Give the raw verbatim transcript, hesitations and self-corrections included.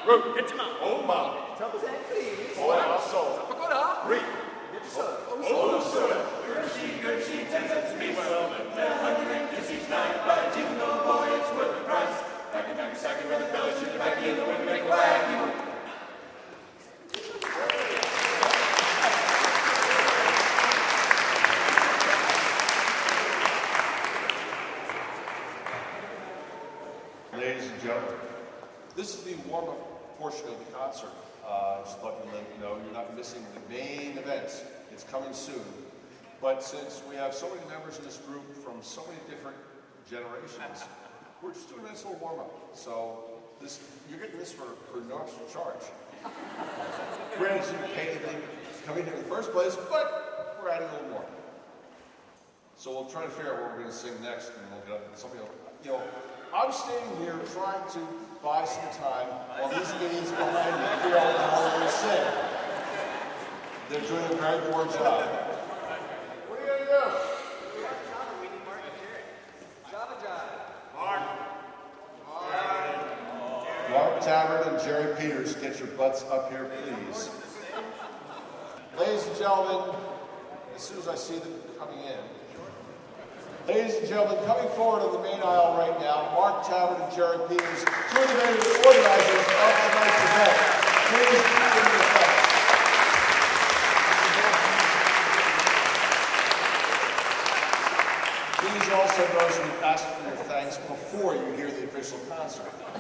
Ladies and gentlemen, this is the warm-up portion of the concert. Uh, just let me let you know you're not missing the main events. It's coming soon. But since we have so many members in this group from so many different generations, we're just doing a nice little warm-up. So this, you're getting this for, for no extra charge. Granted, you paid to come in here in the first place, but we're adding a little more. So we'll try to figure out what we're going to sing next, and we'll get up. Somebody else. You know, I'm standing here trying to buy some time while these idiots behind me figure out what the hell they're going to sing. They're doing a very poor job. What are you going to do? We need Mark and Jared. Java John. Mark. Mark. Mark Tavern and Jerry Peters, get your butts up here, please. Ladies and gentlemen, as soon as I see them coming in, ladies and gentlemen, coming forward on the main aisle right now, Mark Tavern and Jerry Peters, two of the main organizers of tonight's event. Please give me a thanks. Please also, those who ask for your thanks before you hear the official concert.